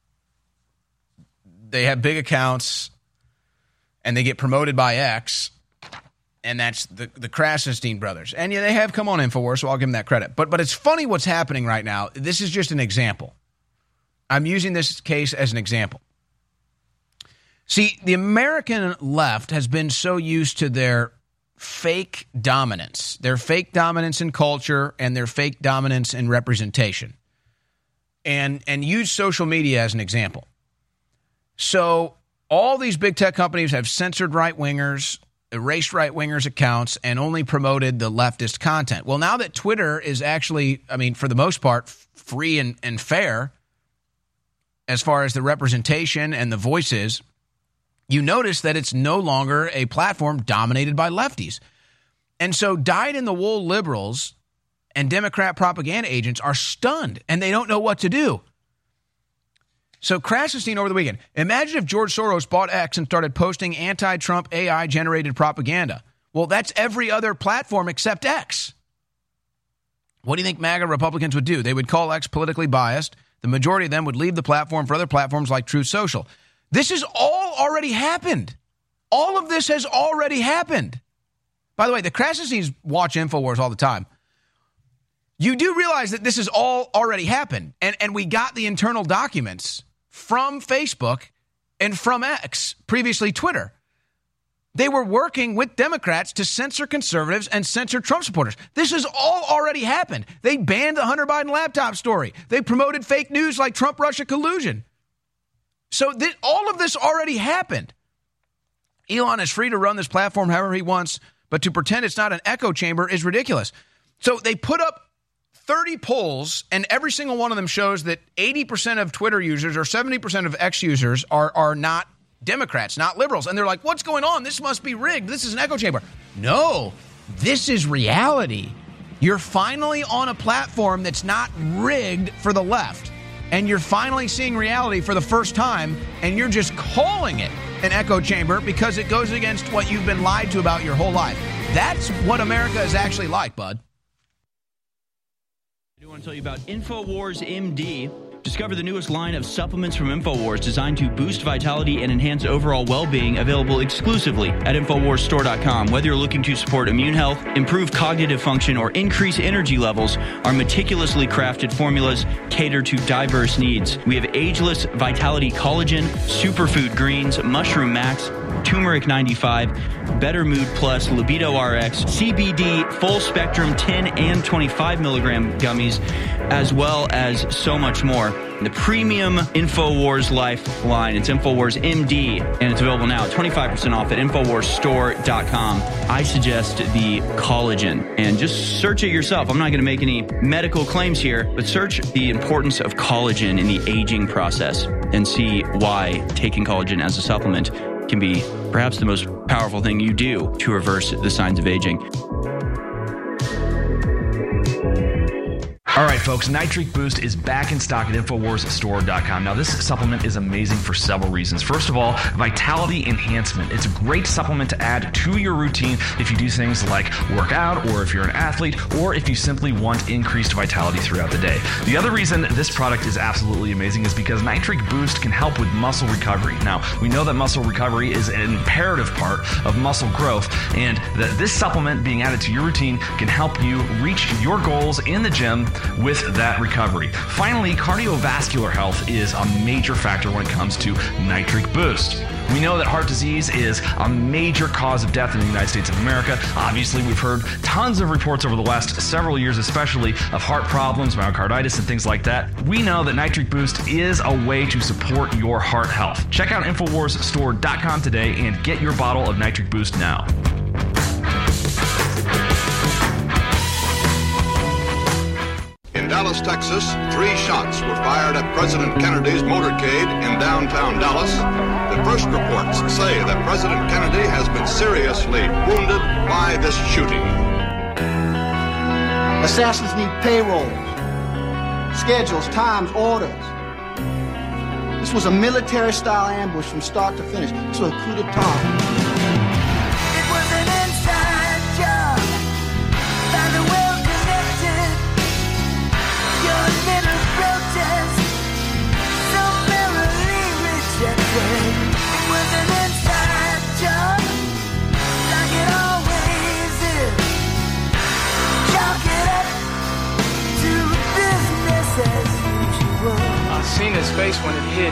they have big accounts and they get promoted by X, and that's the Krassenstein brothers. And yeah, they have come on InfoWars, so I'll give them that credit. But it's funny what's happening right now. This is just an example. I'm using this case as an example. See, the American left has been so used to their fake dominance in culture and their fake dominance in representation, and use social media as an example. So all these big tech companies have censored right-wingers, erased right-wingers' accounts, and only promoted the leftist content. Well, now that Twitter is actually, for the most part, free and fair as far as the representation and the voices, you notice that it's no longer a platform dominated by lefties. And so dyed-in-the-wool liberals and Democrat propaganda agents are stunned, and they don't know what to do. So Krassenstein over the weekend, imagine if George Soros bought X and started posting anti-Trump AI-generated propaganda. Well, that's every other platform except X. What do you think MAGA Republicans would do? They would call X politically biased. The majority of them would leave the platform for other platforms like Truth Social. This has all already happened. All of this has already happened. By the way, the Krassensteins watch InfoWars all the time. You do realize that this has all already happened. And we got the internal documents from Facebook and from X, previously Twitter. They were working with Democrats to censor conservatives and censor Trump supporters. This has all already happened. They banned the Hunter Biden laptop story. They promoted fake news like Trump-Russia collusion. So all of this already happened. Elon is free to run this platform however he wants, but to pretend it's not an echo chamber is ridiculous. So they put up 30 polls, and every single one of them shows that 80% of Twitter users or 70% of X users are not Democrats, not liberals. And they're like, what's going on? This must be rigged. This is an echo chamber. No, this is reality. You're finally on a platform that's not rigged for the left. And you're finally seeing reality for the first time, and you're just calling it an echo chamber because it goes against what you've been lied to about your whole life. That's what America is actually like, bud. I do want to tell you about InfoWars MD. Discover the newest line of supplements from InfoWars designed to boost vitality and enhance overall well-being, available exclusively at InfoWarsStore.com. Whether you're looking to support immune health, improve cognitive function, or increase energy levels, our meticulously crafted formulas cater to diverse needs. We have ageless vitality collagen, superfood greens, mushroom max, turmeric 95, better mood plus, libido RX, CBD, full spectrum 10 and 25 milligram gummies, as well as so much more. The premium InfoWars Life line. It's InfoWars MD, and it's available now at 25% off at InfoWarsStore.com. I suggest the collagen, and just search it yourself. I'm not going to make any medical claims here, but search the importance of collagen in the aging process and see why taking collagen as a supplement can be perhaps the most powerful thing you do to reverse the signs of aging. All right, folks, Nitric Boost is back in stock at InfoWarsStore.com. Now, this supplement is amazing for several reasons. First of all, vitality enhancement. It's a great supplement to add to your routine if you do things like work out, or if you're an athlete, or if you simply want increased vitality throughout the day. The other reason this product is absolutely amazing is because Nitric Boost can help with muscle recovery. Now, we know that muscle recovery is an imperative part of muscle growth, and that this supplement being added to your routine can help you reach your goals in the gym with that recovery. Finally, cardiovascular health is a major factor when it comes to Nitric Boost. We know that heart disease is a major cause of death in the United States of America. Obviously, we've heard tons of reports over the last several years, especially of heart problems, myocarditis, and things like that. We know that Nitric Boost is a way to support your heart health. Check out InfoWarsStore.com today and get your bottle of Nitric Boost now. Dallas, Texas, 3 shots were fired at President Kennedy's motorcade in downtown Dallas. The first reports say that President Kennedy has been seriously wounded by this shooting. Assassins need payrolls, schedules, times, orders. This was a military-style ambush from start to finish. This was a coup d'etat. It was an inside job by the well-connected. Your little protest, summarily rejected. It was an inside job, like it always is. Chalk it up to business as usual. I seen his face when it hit.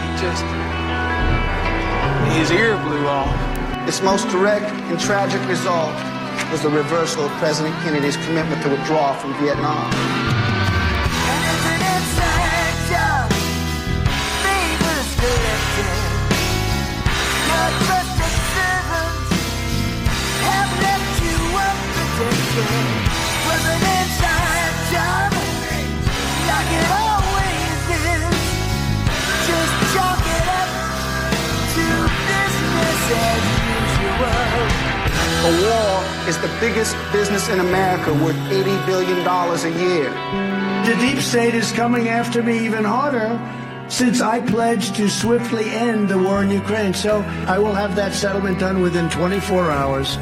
His ear blew off. Its most direct and tragic result was the reversal of President Kennedy's commitment to withdraw from Vietnam. And it's an inside job, favors directed. Your trusted servants have left you unprotected. Was an inside job, like it always is. Just chalk it up to business as usual. The war is the biggest business in America, worth $80 billion a year. The deep state is coming after me even harder since I pledged to swiftly end the war in Ukraine. So I will have that settlement done within 24 hours.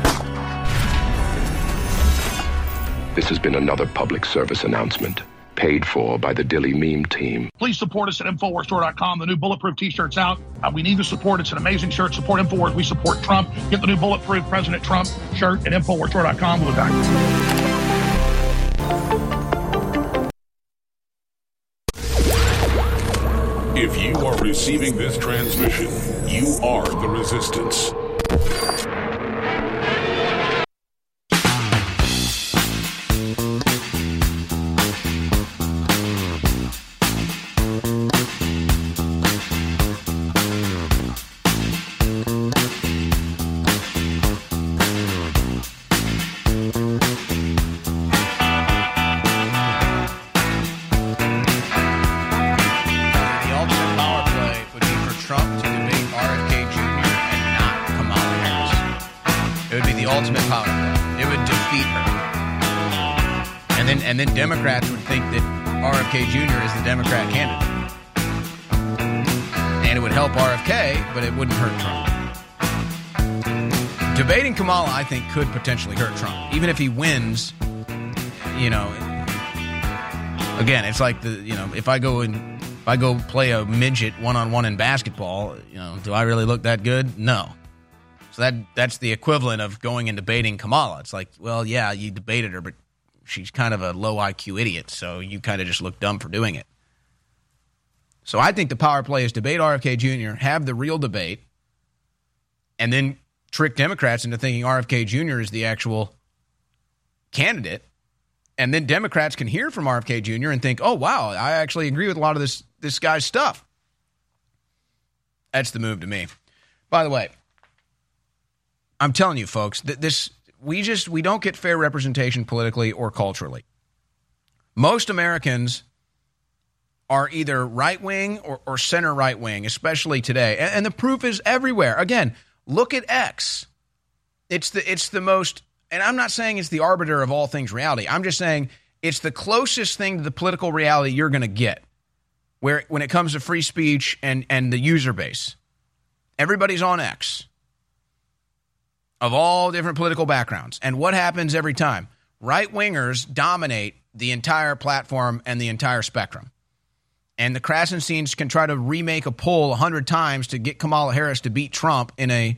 This has been another public service announcement. Paid for by the Dilly Meme Team. Please support us at InfoWarsStore.com. The new Bulletproof T-shirt's out. We need the support. It's an amazing shirt. Support InfoWars. We support Trump. Get the new Bulletproof President Trump shirt at InfoWarsStore.com. We'll be back. If you are receiving this transmission, you are the resistance. And then Democrats would think that RFK Jr. is the Democrat candidate. And it would help RFK, but it wouldn't hurt Trump. Debating Kamala, I think, could potentially hurt Trump. Even if he wins, again, it's like if I go play a midget one-on-one in basketball, do I really look that good? No. So that's the equivalent of going and debating Kamala. It's like, well, yeah, you debated her, but she's kind of a low IQ idiot, so you kind of just look dumb for doing it. So I think the power play is debate RFK Jr., have the real debate, and then trick Democrats into thinking RFK Jr. is the actual candidate. And then Democrats can hear from RFK Jr. and think, oh, wow, I actually agree with a lot of this guy's stuff. That's the move to me. By the way, I'm telling you, folks, that we don't get fair representation politically or culturally. Most Americans are either right-wing or center right-wing, especially today. And the proof is everywhere. Again, look at X. It's the most, and I'm not saying it's the arbiter of all things reality. I'm just saying it's the closest thing to the political reality you're going to get when it comes to free speech and the user base. Everybody's on X. Of all different political backgrounds. And what happens every time? Right-wingers dominate the entire platform and the entire spectrum. And the Krasensteins can try to remake a poll 100 times to get Kamala Harris to beat Trump in an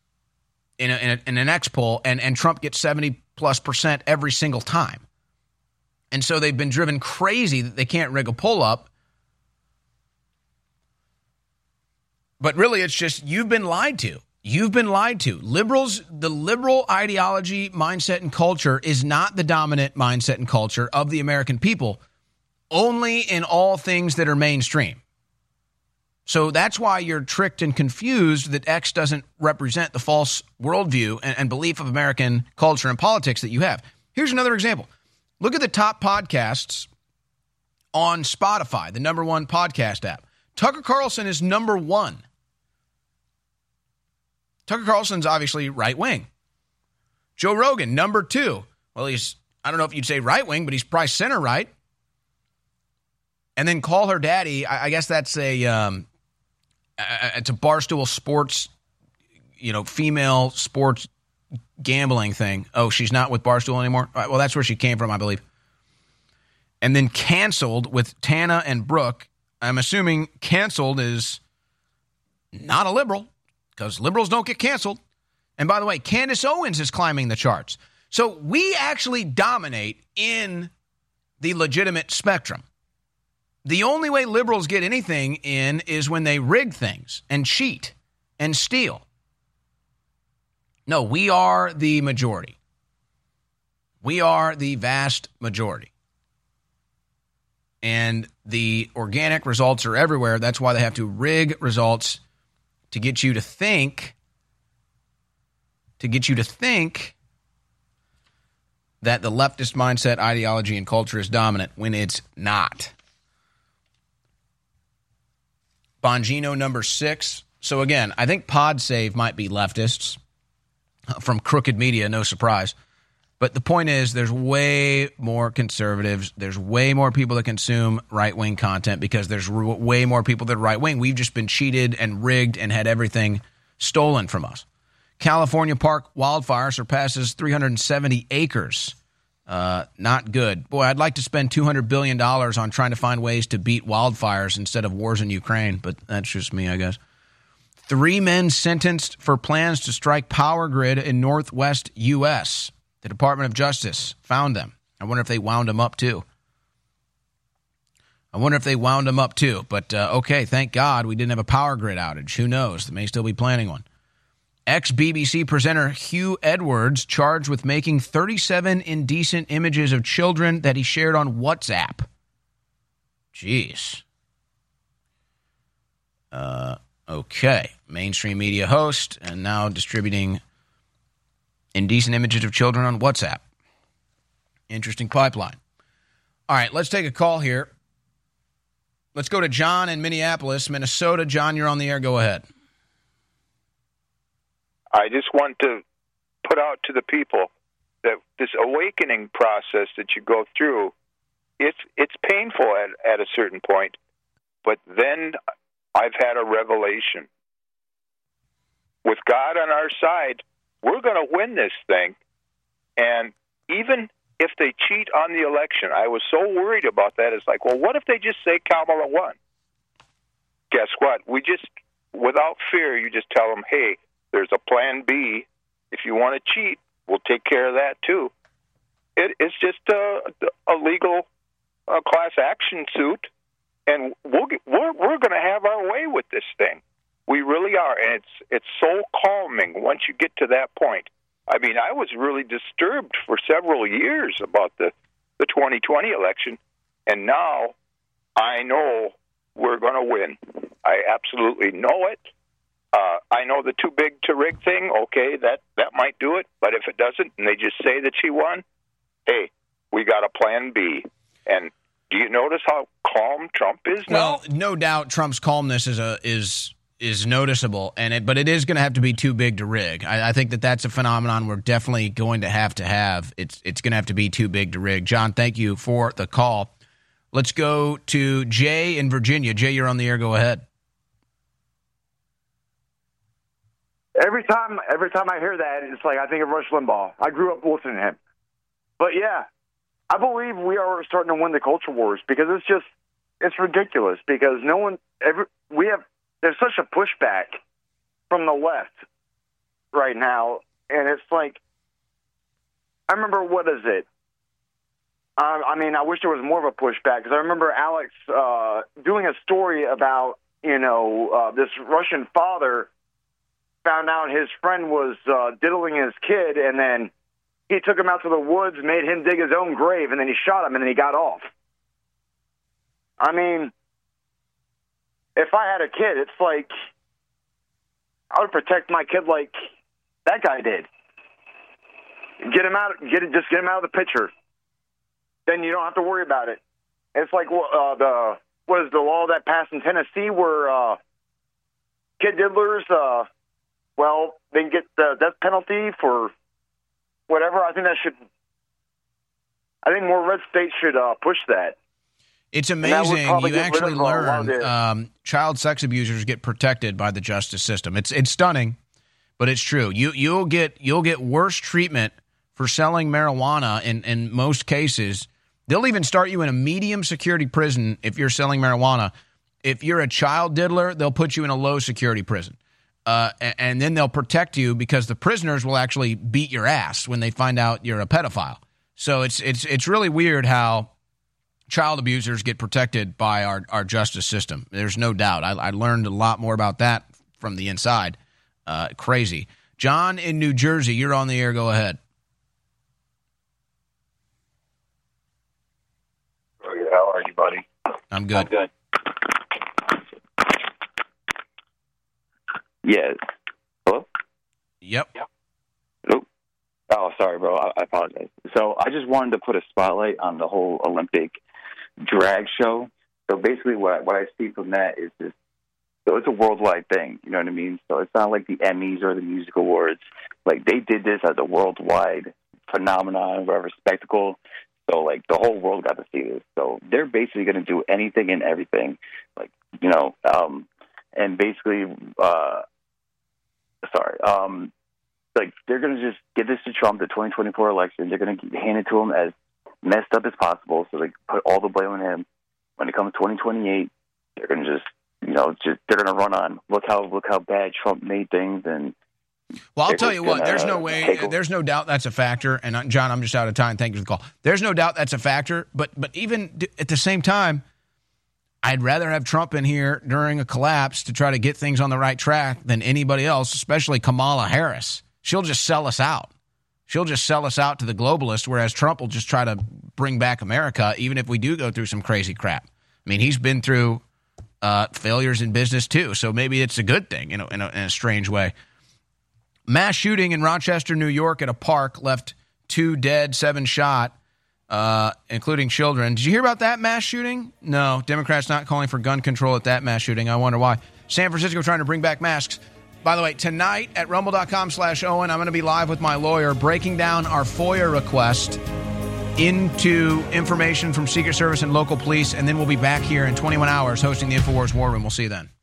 X poll, and Trump gets 70+% every single time. And so they've been driven crazy that they can't rig a poll up. But really, it's just you've been lied to. You've been lied to. Liberals, the liberal ideology, mindset, and culture is not the dominant mindset and culture of the American people, only in all things that are mainstream. So that's why you're tricked and confused that X doesn't represent the false worldview and belief of American culture and politics that you have. Here's another example. Look at the top podcasts on Spotify, the number one podcast app. Tucker Carlson is number one. Tucker Carlson's obviously right-wing. Joe Rogan, number two. Well, he's, I don't know if you'd say right-wing, but he's probably center-right. And then Call Her Daddy, I guess that's it's a Barstool Sports, female sports gambling thing. Oh, she's not with Barstool anymore? All right, well, that's where she came from, I believe. And then Canceled with Tana and Brooke. I'm assuming Canceled is not a liberal, because liberals don't get canceled. And by the way, Candace Owens is climbing the charts. So we actually dominate in the legitimate spectrum. The only way liberals get anything in is when they rig things and cheat and steal. No, we are the majority. We are the vast majority. And the organic results are everywhere. That's why they have to rig results to get you to think that the leftist mindset, ideology, and culture is dominant when it's not. Bongino, number 6. So again, I think PodSave might be leftists from Crooked Media, no surprise. But the point is, there's way more conservatives. There's way more people that consume right-wing content because there's way more people that are right-wing. We've just been cheated and rigged and had everything stolen from us. California Park wildfire surpasses 370 acres. Not good. Boy, I'd like to spend $200 billion on trying to find ways to beat wildfires instead of wars in Ukraine, but that's just me, I guess. 3 men sentenced for plans to strike power grid in northwest U.S. The Department of Justice found them. I wonder if they wound them up too. But okay, thank God we didn't have a power grid outage. Who knows? They may still be planning one. Ex-BBC presenter Hugh Edwards charged with making 37 indecent images of children that he shared on WhatsApp. Jeez. Okay. Mainstream media host and now distributing indecent images of children on WhatsApp. Interesting pipeline. All right, let's take a call here. Let's go to John in Minneapolis, Minnesota. John, you're on the air. Go ahead. I just want to put out to the people that this awakening process that you go through, it's painful at a certain point, but then I've had a revelation. With God on our side, we're going to win this thing, and even if they cheat on the election, I was so worried about that. It's like, well, what if they just say Kamala won? Guess what? Without fear, you just tell them, hey, there's a plan B. If you want to cheat, we'll take care of that too. It's just a legal class action suit, and we're going to have our way with this thing. We really are, and it's so calming once you get to that point. I mean, I was really disturbed for several years about the 2020 election, and now I know we're going to win. I absolutely know it. I know the too big to rig thing, okay, that might do it, but if it doesn't and they just say that she won, hey, we got a plan B. And do you notice how calm Trump is now? Well, no doubt Trump's calmness is noticeable, but it is going to have to be too big to rig. I think that's a phenomenon we're definitely going to have. It's going to have to be too big to rig. John, thank you for the call. Let's go to Jay in Virginia. Jay, you're on the air. Go ahead. Every time I hear that, it's like I think of Rush Limbaugh. I grew up listening to him. But yeah, I believe we are starting to win the culture wars because it's ridiculous because there's such a pushback from the left right now, and it's like, I remember, what is it? I mean, I wish there was more of a pushback because I remember Alex doing a story about, this Russian father found out his friend was diddling his kid, and then he took him out to the woods, made him dig his own grave, and then he shot him, and then he got off. I mean, if I had a kid, it's like I would protect my kid like that guy did. Get him out of the picture. Then you don't have to worry about it. It's like what is the law that passed in Tennessee where kid diddlers, they can get the death penalty for whatever. I think more red states should push that. It's amazing. You actually learn child sex abusers get protected by the justice system. It's stunning, but it's true. You'll get worse treatment for selling marijuana in most cases. They'll even start you in a medium security prison if you're selling marijuana. If you're a child diddler, they'll put you in a low security prison. And then they'll protect you because the prisoners will actually beat your ass when they find out you're a pedophile. So it's really weird how child abusers get protected by our justice system. There's no doubt. I learned a lot more about that from the inside. Crazy. John in New Jersey, you're on the air. Go ahead. How are you, buddy? I'm good. Yeah. Hello? Yep. Hello? Oh, sorry, bro. I apologize. So I just wanted to put a spotlight on the whole Olympic drag show. So basically what I see from that is this. So it's a worldwide thing, you know what I mean? So it's not like the Emmys or the Music Awards. Like, they did this as a worldwide phenomenon, whatever, spectacle. So, like, the whole world got to see this. So they're basically going to do anything and everything. Like, and basically, like, they're going to just give this to Trump, the 2024 election. They're going to hand it to him as messed up as possible. So they put all the blame on him. When it comes to 2028, they're going to they're going to run on. Look how bad Trump made things. And well, I'll tell you what, there's no doubt that's a factor. And John, I'm just out of time. Thank you for the call. There's no doubt that's a factor. But even at the same time, I'd rather have Trump in here during a collapse to try to get things on the right track than anybody else, especially Kamala Harris. She'll just sell us out. She'll just sell us out to the globalists, whereas Trump will just try to bring back America, even if we do go through some crazy crap. I mean, he's been through failures in business too, so maybe it's a good thing, in a strange way. Mass shooting in Rochester, New York at a park left 2 dead, 7 shot, including children. Did you hear about that mass shooting? No, Democrats not calling for gun control at that mass shooting. I wonder why. San Francisco trying to bring back masks. By the way, tonight at rumble.com/Owen, I'm going to be live with my lawyer breaking down our FOIA request into information from Secret Service and local police, and then we'll be back here in 21 hours hosting the InfoWars War Room. We'll see you then.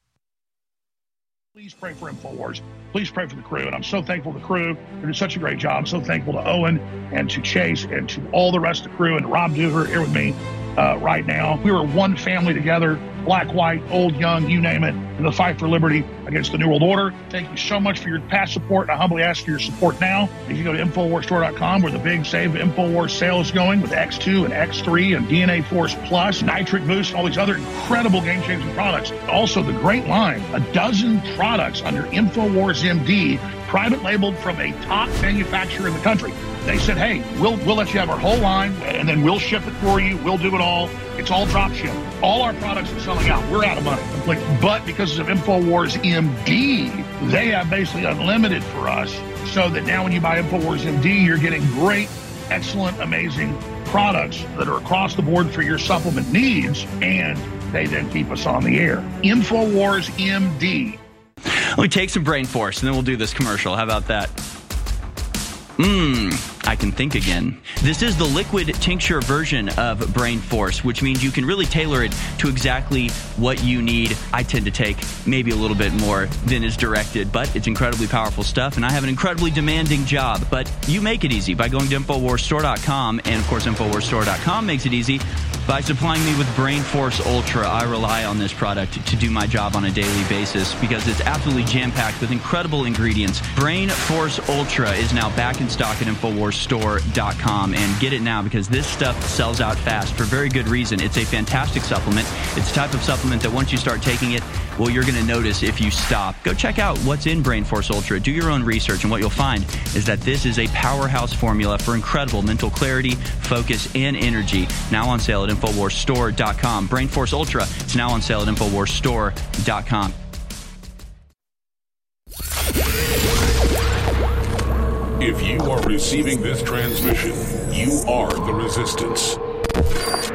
Please pray for InfoWars. Please pray for the crew. And I'm so thankful to the crew. They did such a great job. I'm so thankful to Owen and to Chase and to all the rest of the crew and Rob Duver here with me right now. We were one family together, black, white, old, young, you name it, in the fight for liberty against the New World Order. Thank you so much for your past support. I humbly ask for your support now. If you go to InfoWarsStore.com, where the big Save InfoWars sale is going with X2 and X3 and DNA Force Plus, Nitric Boost, and all these other incredible game-changing products. Also, the great line, a dozen products under InfoWars MD, private labeled from a top manufacturer in the country. They said, hey, we'll let you have our whole line, and then we'll ship it for you. We'll do it all. It's all drop ship. All our products are selling out. We're out of money completely. But because of InfoWars MD, they have basically unlimited for us, so that now when you buy InfoWars MD, you're getting great, excellent, amazing products that are across the board for your supplement needs, and they then keep us on the air. InfoWars MD. Let me take some brain force, and then we'll do this commercial. How about that? I can think again. This is the liquid tincture version of Brain Force, which means you can really tailor it to exactly what you need. I tend to take maybe a little bit more than is directed, but it's incredibly powerful stuff, and I have an incredibly demanding job. But you make it easy by going to InfoWarsStore.com, and of course InfoWarsStore.com makes it easy by supplying me with Brain Force Ultra. I rely on this product to do my job on a daily basis because it's absolutely jam-packed with incredible ingredients. Brain Force Ultra is now back in stock at InfoWarsStore.com, and get it now because this stuff sells out fast for very good reason. It's a fantastic supplement. It's the type of supplement that once you start taking it, well, you're going to notice if you stop. Go check out what's in Brain Force Ultra. Do your own research, and what you'll find is that this is a powerhouse formula for incredible mental clarity, focus, and energy. Now on sale at InfoWarsStore.com. Brain Force Ultra, it's now on sale at InfoWarsStore.com. If you are receiving this transmission, you are the resistance.